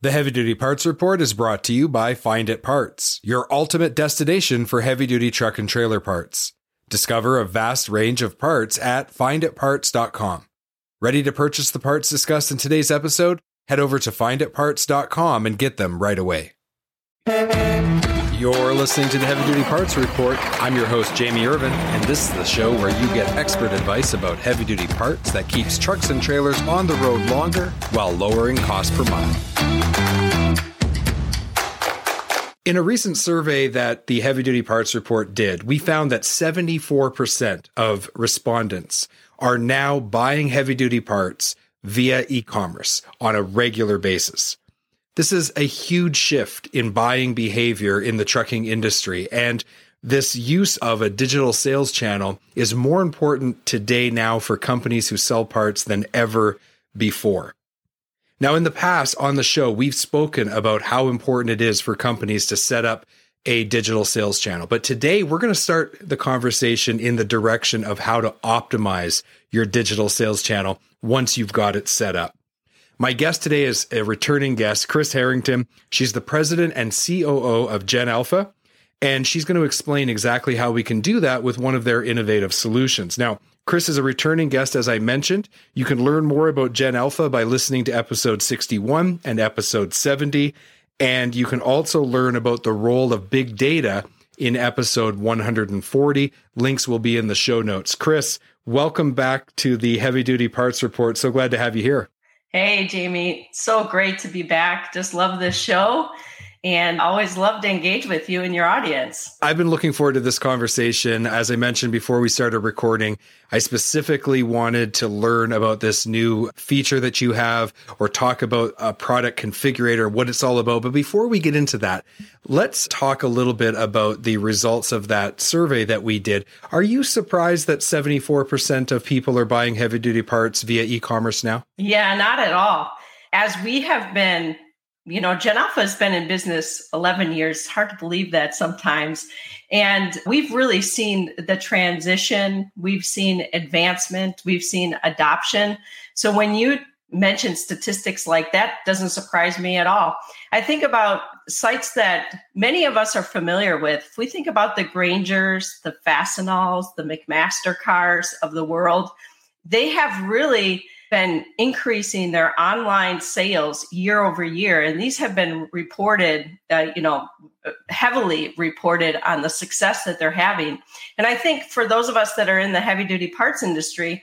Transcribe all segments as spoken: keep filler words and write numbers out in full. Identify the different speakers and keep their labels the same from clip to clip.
Speaker 1: The Heavy Duty Parts Report is brought to you by Find It Parts, your ultimate destination for heavy-duty truck and trailer parts. Discover a vast range of parts at find it parts dot com. Ready to purchase the parts discussed in today's episode? Head over to find it parts dot com and get them right away. You're listening to the Heavy Duty Parts Report. I'm your host, Jamie Irvin, and this is the show where you get expert advice about heavy-duty parts that keeps trucks and trailers on the road longer while lowering cost per mile. In a recent survey that the Heavy Duty Parts Report did, we found that seventy-four percent of respondents are now buying heavy-duty parts via e-commerce on a regular basis. This is a huge shift in buying behavior in the trucking industry, and this use of a digital sales channel is more important today now for companies who sell parts than ever before. Now, in the past on the show, we've spoken about how important it is for companies to set up a digital sales channel. But today, we're going to start the conversation in the direction of how to optimize your digital sales channel once you've got it set up. My guest today is a returning guest, Chris Harrington. She's the president and C O O of GenAlpha, and she's going to explain exactly how we can do that with one of their innovative solutions. Now, Chris is a returning guest, as I mentioned. You can learn more about GenAlpha by listening to episode sixty-one and episode seventy. And you can also learn about the role of big data in episode one hundred forty. Links will be in the show notes. Chris, welcome back to the Heavy Duty Parts Report. So glad to have you here.
Speaker 2: Hey, Jamie. So great to be back. Just love this show. And always love to engage with you and your audience.
Speaker 1: I've been looking forward to this conversation. As I mentioned before we started recording, I specifically wanted to learn about this new feature that you have or talk about a product configurator, what it's all about. But before we get into that, let's talk a little bit about the results of that survey that we did. Are you surprised that seventy-four percent of people are buying heavy-duty parts via e-commerce now?
Speaker 2: Yeah, not at all. As we have been You know, GenAlpha has been in business eleven years. It's hard to believe that sometimes. And we've really seen the transition. We've seen advancement. We've seen adoption. So when you mention statistics like that, doesn't surprise me at all. I think about sites that many of us are familiar with. If we think about the Grangers, the Fastenals, the McMaster cars of the world, they have really been increasing their online sales year over year. And these have been reported, uh, you know, heavily reported on the success that they're having. And I think for those of us that are in the heavy duty parts industry,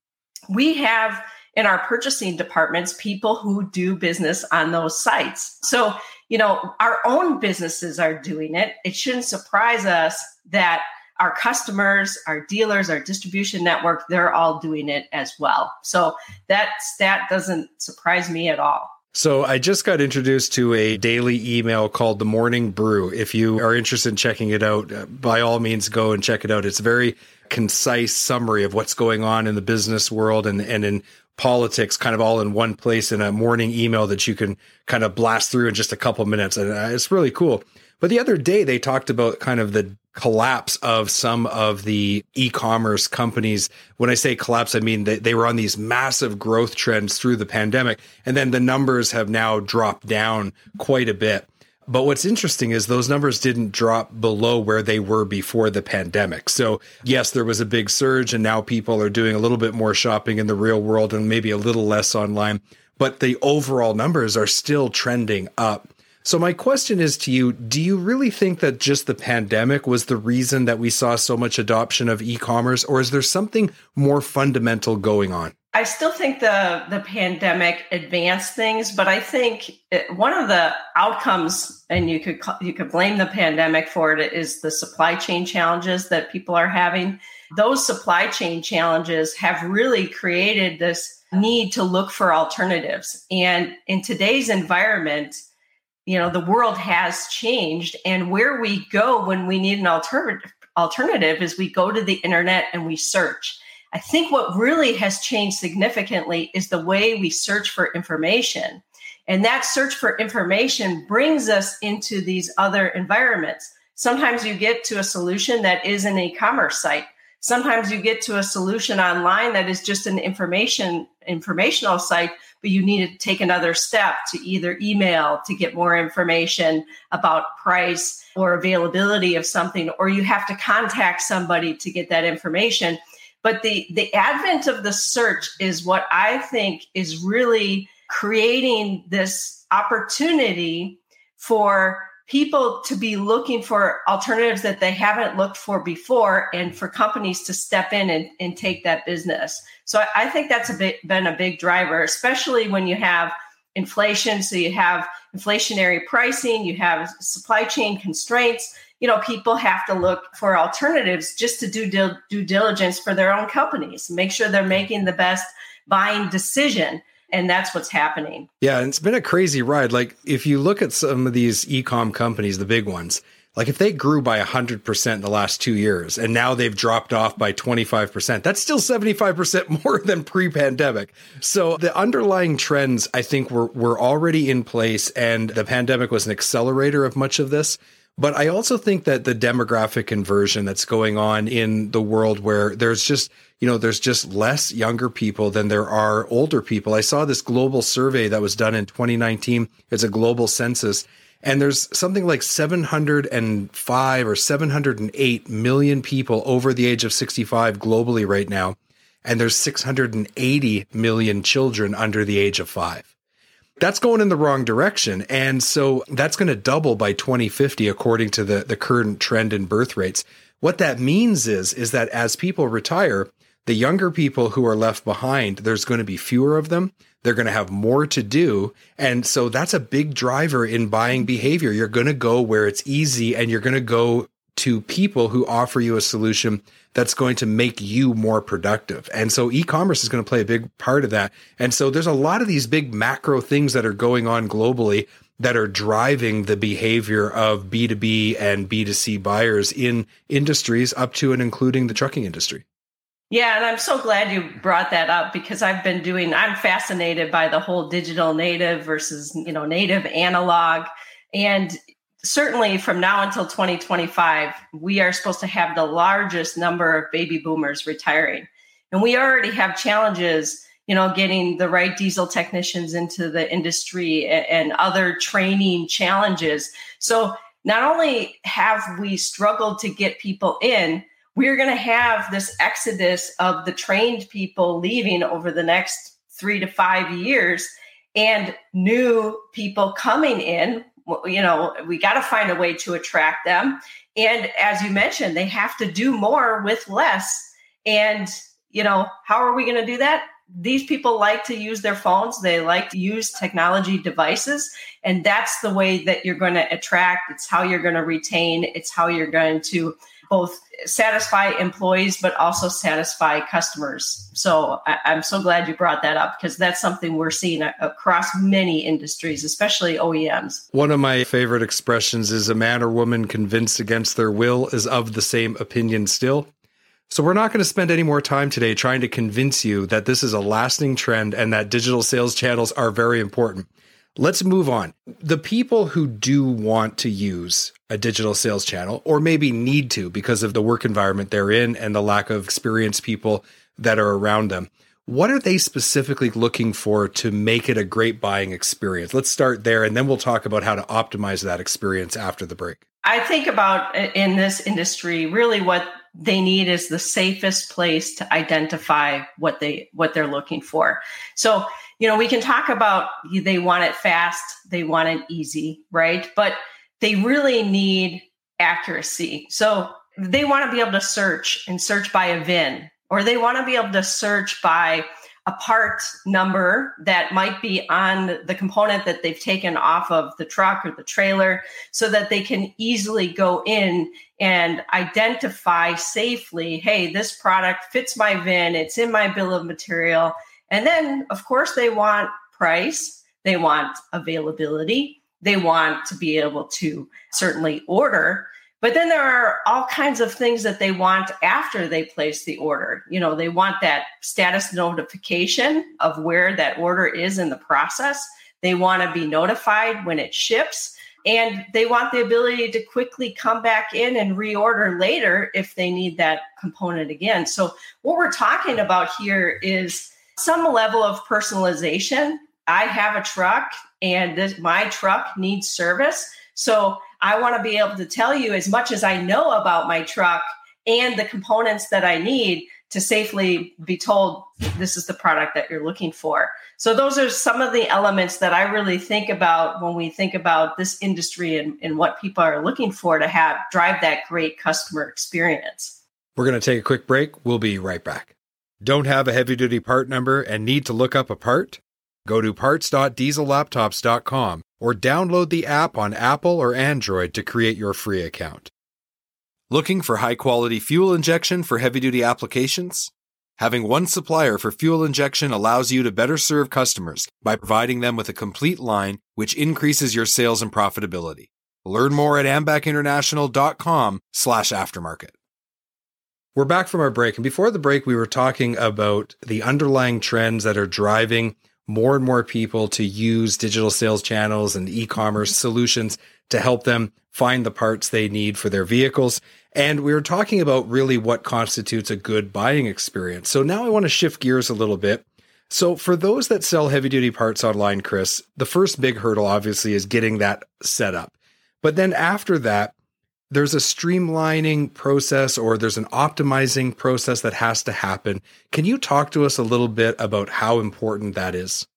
Speaker 2: we have in our purchasing departments, people who do business on those sites. So, you know, our own businesses are doing it. It shouldn't surprise us that our customers, our dealers, our distribution network, they're all doing it as well. So that stat doesn't surprise me at all.
Speaker 1: So I just got introduced to a daily email called The Morning Brew. If you are interested in checking it out, by all means, go and check it out. It's a very concise summary of what's going on in the business world and, and in politics, kind of all in one place in a morning email that you can kind of blast through in just a couple minutes. And it's really cool. But the other day, they talked about kind of the collapse of some of the e-commerce companies. When I say collapse, I mean they, they were on these massive growth trends through the pandemic. And then the numbers have now dropped down quite a bit. But what's interesting is those numbers didn't drop below where they were before the pandemic. So yes, there was a big surge and now people are doing a little bit more shopping in the real world and maybe a little less online. But the overall numbers are still trending up. So my question is to you, do you really think that just the pandemic was the reason that we saw so much adoption of e-commerce, or is there something more fundamental going on?
Speaker 2: I still think the, the pandemic advanced things, but I think it, one of the outcomes, and you could you could blame the pandemic for it, is the supply chain challenges that people are having. Those supply chain challenges have really created this need to look for alternatives. And in today's environment, you know, the world has changed, and where we go when we need an alternative alternative is we go to the internet and we search. I think what really has changed significantly is the way we search for information. And that search for information brings us into these other environments. Sometimes you get to a solution that is an e-commerce site. Sometimes you get to a solution online that is just an information informational site, but you need to take another step to either email to get more information about price or availability of something, or you have to contact somebody to get that information. But the, the advent of the search is what I think is really creating this opportunity for people to be looking for alternatives that they haven't looked for before, and for companies to step in and, and take that business. So I think that's a bit, been a big driver, especially when you have inflation. So you have inflationary pricing, you have supply chain constraints. You know, people have to look for alternatives just to do due, due diligence for their own companies, make sure they're making the best buying decision. And that's what's happening.
Speaker 1: Yeah, and it's been a crazy ride. Like, if you look at some of these e-com companies, the big ones, like if they grew by one hundred percent in the last two years and now they've dropped off by twenty-five percent, that's still seventy-five percent more than pre-pandemic. So the underlying trends, I think, were, were already in place, and the pandemic was an accelerator of much of this. But I also think that the demographic conversion that's going on in the world, where there's just, you know, there's just less younger people than there are older people. I saw this global survey that was done in twenty nineteen. It's a global census. And there's something like seven hundred five or seven hundred eight million people over the age of sixty-five globally right now. And there's six hundred eighty million children under the age of five. That's going in the wrong direction. And so that's going to double by twenty fifty, according to the, the current trend in birth rates. What that means is, is that as people retire, the younger people who are left behind, there's going to be fewer of them. They're going to have more to do. And so that's a big driver in buying behavior. You're going to go where it's easy, and you're going to go to people who offer you a solution that's going to make you more productive. And so e-commerce is going to play a big part of that. And so there's a lot of these big macro things that are going on globally that are driving the behavior of B two B and B two C buyers in industries up to and including the trucking industry.
Speaker 2: Yeah, and I'm so glad you brought that up, because I've been doing, I'm fascinated by the whole digital native versus, you know, native analog. And certainly from now until twenty twenty-five, we are supposed to have the largest number of baby boomers retiring. And we already have challenges, you know, getting the right diesel technicians into the industry and, and other training challenges. So not only have we struggled to get people in, we're going to have this exodus of the trained people leaving over the next three to five years and new people coming in. You know, we got to find a way to attract them. And as you mentioned, they have to do more with less. And, you know, how are we going to do that? These people like to use their phones. They like to use technology devices. And that's the way that you're going to attract. It's how you're going to retain. It's how you're going to both satisfy employees, but also satisfy customers. So I, I'm so glad you brought that up, because that's something we're seeing a, across many industries, especially O E Ms.
Speaker 1: One of my favorite expressions is, a man or woman convinced against their will is of the same opinion still. So we're not going to spend any more time today trying to convince you that this is a lasting trend and that digital sales channels are very important. Let's move on. The people who do want to use a digital sales channel, or maybe need to because of the work environment they're in and the lack of experienced people that are around them, what are they specifically looking for to make it a great buying experience? Let's start there, and then we'll talk about how to optimize that experience after the break.
Speaker 2: I think about, in this industry, really what they need is the safest place to identify what they what they're looking for. So, you know, we can talk about they want it fast, they want it easy, right? But they really need accuracy. So they want to be able to search and search by a V I N, or they want to be able to search by a part number that might be on the component that they've taken off of the truck or the trailer, so that they can easily go in and identify safely, hey, this product fits my V I N, it's in my bill of material. And then, of course, they want price, they want availability, they want to be able to certainly order. But then there are all kinds of things that they want after they place the order. You know, they want that status notification of where that order is in the process. They want to be notified when it ships. And they want the ability to quickly come back in and reorder later if they need that component again. So what we're talking about here is some level of personalization. I have a truck and this, my truck needs service. So I want to be able to tell you as much as I know about my truck and the components that I need to safely be told this is the product that you're looking for. So those are some of the elements that I really think about when we think about this industry and, and what people are looking for to have drive that great customer experience.
Speaker 1: We're going to take a quick break. We'll be right back. Don't have a heavy-duty part number and need to look up a part? Go to parts dot diesel laptops dot com or download the app on Apple or Android to create your free account. Looking for high-quality fuel injection for heavy-duty applications? Having one supplier for fuel injection allows you to better serve customers by providing them with a complete line, which increases your sales and profitability. Learn more at ambach international dot com slash aftermarket. We're back from our break, and before the break, we were talking about the underlying trends that are driving more and more people to use digital sales channels and e-commerce solutions to help them find the parts they need for their vehicles. And we were talking about really what constitutes a good buying experience. So now I want to shift gears a little bit. So for those that sell heavy-duty parts online, Chris, the first big hurdle obviously is getting that set up. But then after that, there's a streamlining process or there's an optimizing process that has to happen. Can you talk to us a little bit about how important that is?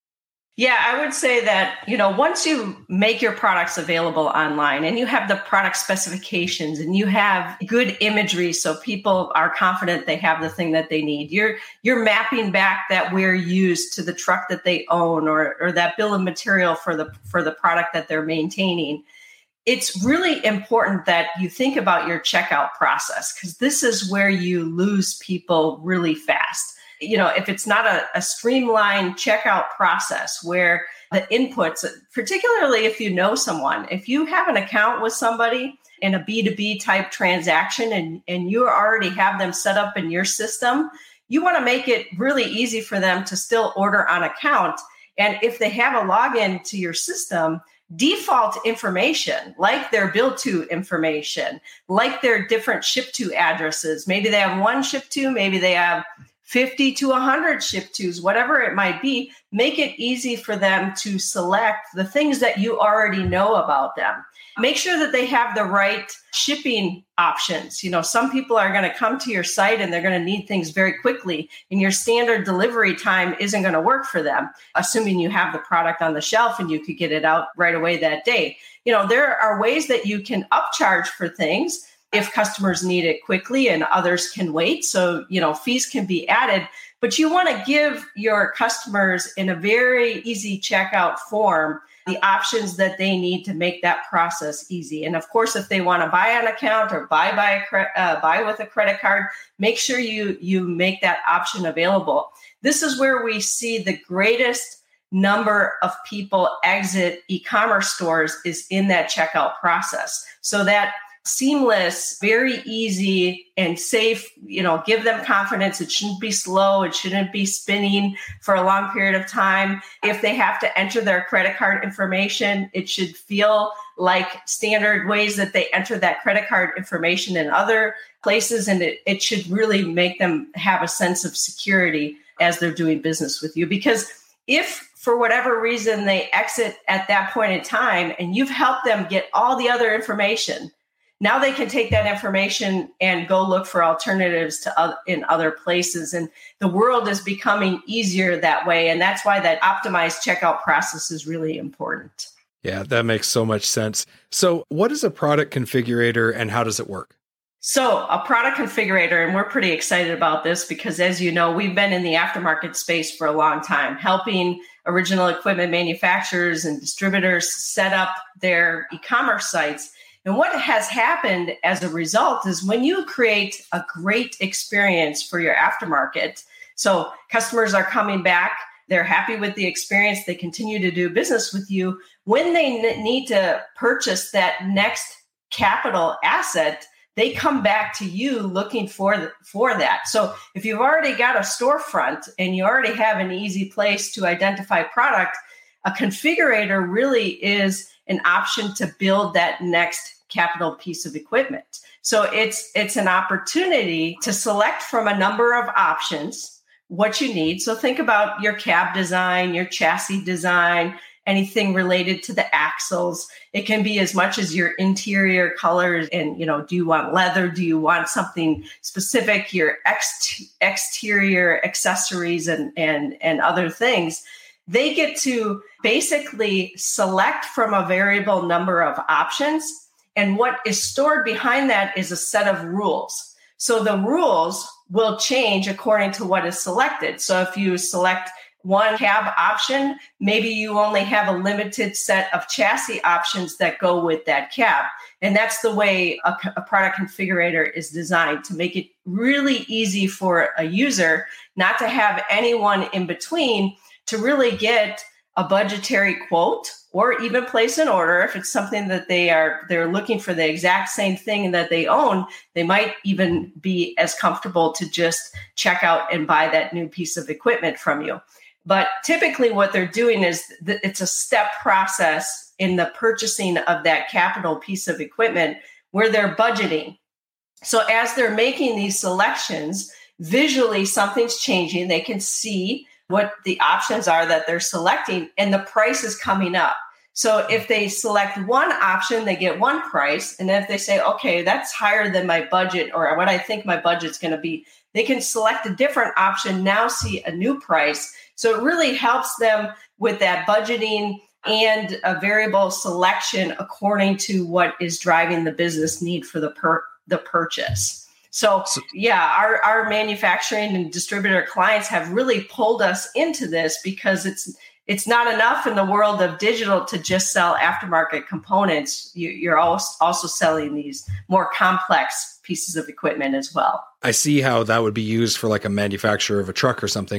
Speaker 2: Yeah, I would say that, you know, once you make your products available online and you have the product specifications and you have good imagery so people are confident they have the thing that they need, you're you're mapping back that wear used to the truck that they own or or that bill of material for the for the product that they're maintaining. It's really important that you think about your checkout process because this is where you lose people really fast. You know, if it's not a, a streamlined checkout process where the inputs, particularly if you know someone, if you have an account with somebody in a B two B type transaction and, and you already have them set up in your system, you want to make it really easy for them to still order on account. And if they have a login to your system, default information, like their bill to information, like their different ship to addresses. Maybe they have one ship to, maybe they have fifty to one hundred ship tos, whatever it might be, make it easy for them to select the things that you already know about them. Make sure that they have the right shipping options. You know, some people are going to come to your site and they're going to need things very quickly, and your standard delivery time isn't going to work for them, assuming you have the product on the shelf and you could get it out right away that day. You know, there are ways that you can upcharge for things if customers need it quickly and others can wait. So, you know, fees can be added, but you want to give your customers in a very easy checkout form the options that they need to make that process easy. And of course, if they want to buy on account or buy by a cre- uh, buy with a credit card, make sure you you make that option available. This is where we see the greatest number of people exit e-commerce stores is in that checkout process. So that seamless, very easy and safe, you know, give them confidence. It shouldn't be slow. It shouldn't be spinning for a long period of time. If they have to enter their credit card information, it should feel like standard ways that they enter that credit card information in other places. And it, it should really make them have a sense of security as they're doing business with you. Because if for whatever reason they exit at that point in time and you've helped them get all the other information, now they can take that information and go look for alternatives to uh, in other places. And the world is becoming easier that way. And that's why that optimized checkout process is really important.
Speaker 1: Yeah, that makes so much sense. So what is a product configurator and how does it work?
Speaker 2: So a product configurator, and we're pretty excited about this because, as you know, we've been in the aftermarket space for a long time, helping original equipment manufacturers and distributors set up their e-commerce sites. And what has happened as a result is when you create a great experience for your aftermarket, so customers are coming back, they're happy with the experience, they continue to do business with you. When they n- need to purchase that next capital asset, they come back to you looking for, th- for that. So if you've already got a storefront and you already have an easy place to identify product, a configurator really is an option to build that next capital piece of equipment. So it's it's an opportunity to select from a number of options what you need. So think about your cab design, your chassis design, anything related to the axles. It can be as much as your interior colors and, you know, do you want leather? Do you want something specific? Your ex- exterior accessories and, and, and other things. They get to basically select from a variable number of options. And what is stored behind that is a set of rules. So the rules will change according to what is selected. So if you select one cab option, maybe you only have a limited set of chassis options that go with that cab. And that's the way a, a product configurator is designed, to make it really easy for a user not to have anyone in between, to really get a budgetary quote or even place an order. If it's something that they are, they're looking for the exact same thing that they own, they might even be as comfortable to just check out and buy that new piece of equipment from you. But typically what they're doing is th- it's a step process in the purchasing of that capital piece of equipment where they're budgeting. So as they're making these selections, visually something's changing. They can see what the options are that they're selecting, and the price is coming up. So if they select one option, they get one price. And if they say, okay, that's higher than my budget or what I think my budget's going to be, they can select a different option, now see a new price. So it really helps them with that budgeting and a variable selection according to what is driving the business need for the per, the purchase. So, yeah, our, our manufacturing and distributor clients have really pulled us into this because it's it's not enough in the world of digital to just sell aftermarket components. You, you're also, also selling these more complex pieces of equipment as well.
Speaker 1: I see how that would be used for like a manufacturer of a truck or something.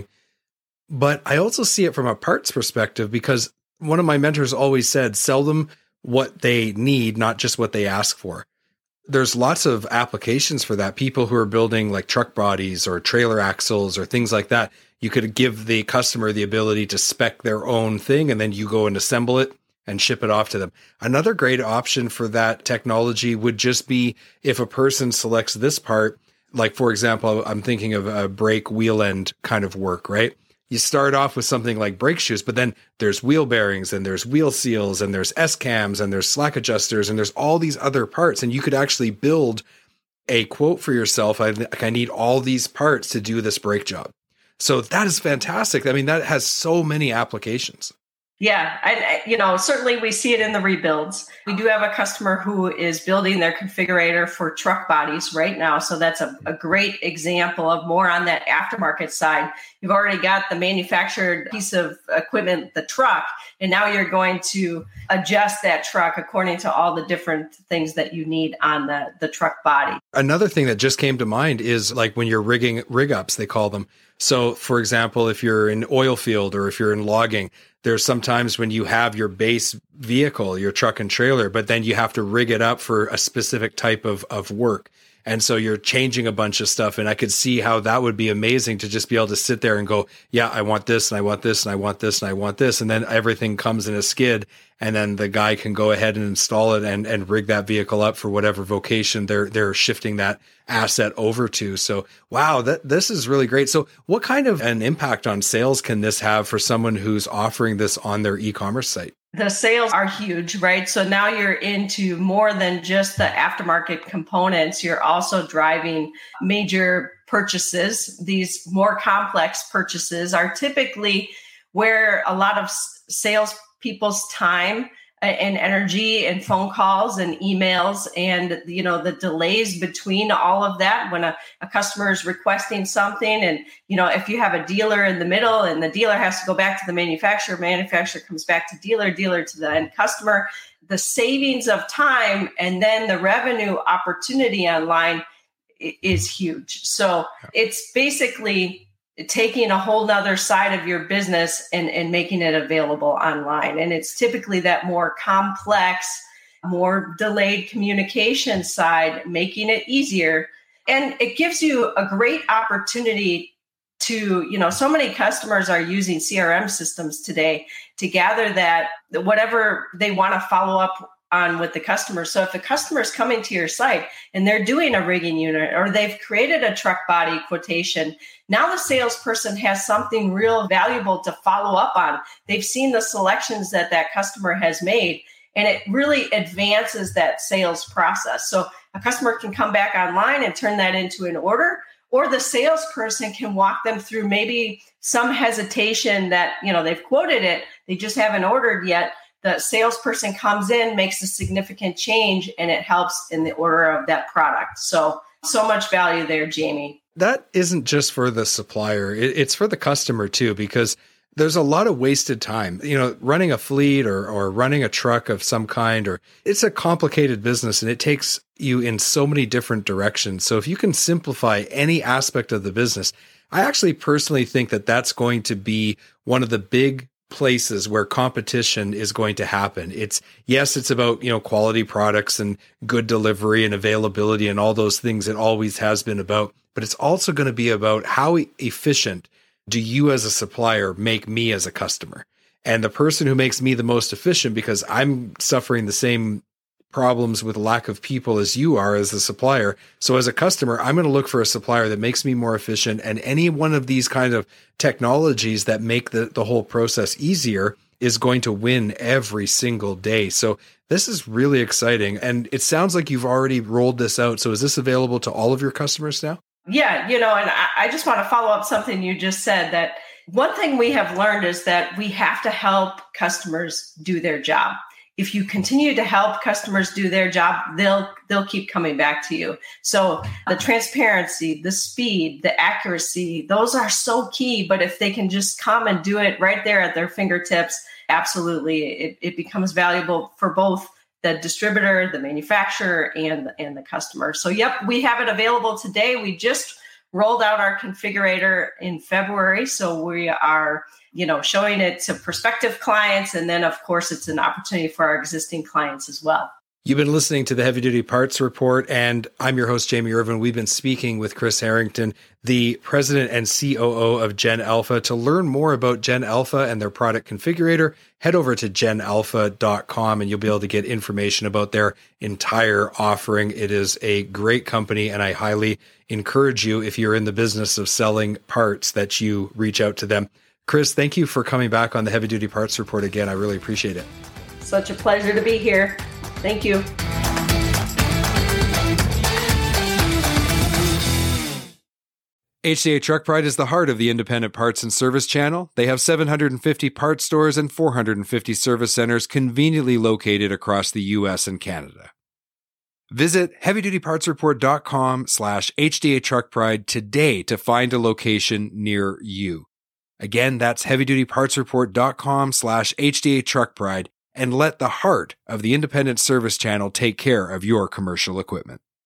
Speaker 1: But I also see it from a parts perspective, because one of my mentors always said, sell them what they need, not just what they ask for. There's lots of applications for that. People who are building like truck bodies or trailer axles or things like that. You could give the customer the ability to spec their own thing, and then you go and assemble it and ship it off to them. Another great option for that technology would just be if a person selects this part, like, for example, I'm thinking of a brake wheel end kind of work, right? You start off with something like brake shoes, but then there's wheel bearings and there's wheel seals and there's S-cams and there's slack adjusters and there's all these other parts. And you could actually build a quote for yourself. I, I need all these parts to do this brake job. So that is fantastic. I mean, that has so many applications.
Speaker 2: Yeah, I, you know, certainly we see it in the rebuilds. We do have a customer who is building their configurator for truck bodies right now. So that's a, a great example of more on that aftermarket side. You've already got the manufactured piece of equipment, the truck, and now you're going to adjust that truck according to all the different things that you need on the, the truck body.
Speaker 1: Another thing that just came to mind is like when you're rigging rig ups, they call them. So for example, if you're in oil field or if you're in logging, there's sometimes when you have your base vehicle, your truck and trailer, but then you have to rig it up for a specific type of, of work. And so you're changing a bunch of stuff. And I could see how that would be amazing to just be able to sit there and go, yeah, I want this and I want this and I want this and I want this. And then everything comes in a skid. And then the guy can go ahead and install it and, and rig that vehicle up for whatever vocation they're they're shifting that asset over to. So, wow, that this is really great. So what kind of an impact on sales can this have for someone who's offering this on their e-commerce site?
Speaker 2: The sales are huge, right? So now you're into more than just the aftermarket components. You're also driving major purchases. These more complex purchases are typically where a lot of sales people's time and energy and phone calls and emails and, you know, the delays between all of that when a, a customer is requesting something. And, you know, if you have a dealer in the middle and the dealer has to go back to the manufacturer, manufacturer comes back to dealer, dealer to the end customer, the savings of time and then the revenue opportunity online is huge. So it's basically taking a whole nother side of your business and, and making it available online. And it's typically that more complex, more delayed communication side, making it easier. And it gives you a great opportunity to, you know, so many customers are using C R M systems today to gather that whatever they want to follow up on with the customer. So if the customer is coming to your site and they're doing a rigging unit or they've created a truck body quotation, now the salesperson has something real valuable to follow up on. They've seen the selections that that customer has made, and it really advances that sales process. So a customer can come back online and turn that into an order, or the salesperson can walk them through maybe some hesitation that, you know, they've quoted it, they just haven't ordered yet. The salesperson comes in, makes a significant change, and it helps in the order of that product. So, so much value there, Jamie.
Speaker 1: That isn't just for the supplier. It's for the customer too, because there's a lot of wasted time. You know, running a fleet or, or running a truck of some kind, or it's a complicated business and it takes you in so many different directions. So if you can simplify any aspect of the business, I actually personally think that that's going to be one of the big places where competition is going to happen. It's yes, it's about, you know, quality products and good delivery and availability and all those things it always has been about, but it's also going to be about how efficient do you as a supplier make me as a customer? And the person who makes me the most efficient, because I'm suffering the same problems with lack of people as you are as a supplier. So as a customer, I'm going to look for a supplier that makes me more efficient. And any one of these kind of technologies that make the, the whole process easier is going to win every single day. So this is really exciting. And it sounds like you've already rolled this out. So is this available to all of your customers now?
Speaker 2: Yeah, you know, and I, I just want to follow up something you just said, that one thing we have learned is that we have to help customers do their job. If you continue to help customers do their job, they'll they'll keep coming back to you. So the transparency, the speed, the accuracy, those are so key. But if they can just come and do it right there at their fingertips, absolutely, it, it becomes valuable for both the distributor, the manufacturer, and, and the customer. So, yep, we have it available today. We just rolled out our configurator in February. So we are, you know, showing it to prospective clients. And then, of course, it's an opportunity for our existing clients as well.
Speaker 1: You've been listening to the Heavy Duty Parts Report, and I'm your host, Jamie Irvin. We've been speaking with Chris Harrington, the president and C O O of Gen Alpha. To learn more about Gen Alpha and their product configurator, head over to gen alpha dot com and you'll be able to get information about their entire offering. It is a great company, and I highly encourage you, if you're in the business of selling parts, that you reach out to them. Chris, thank you for coming back on the Heavy Duty Parts Report again. I really appreciate it.
Speaker 2: Such a pleasure to be here. Thank you.
Speaker 1: H D A Truck Pride is the heart of the independent parts and service channel. They have seven hundred fifty parts stores and four hundred fifty service centers conveniently located across the U S and Canada. Visit heavy duty parts report dot com slash H D A Truck Pride today to find a location near you. Again, that's heavy duty parts report dot com slash H D A Truck Pride, and let the heart of the independent service channel take care of your commercial equipment.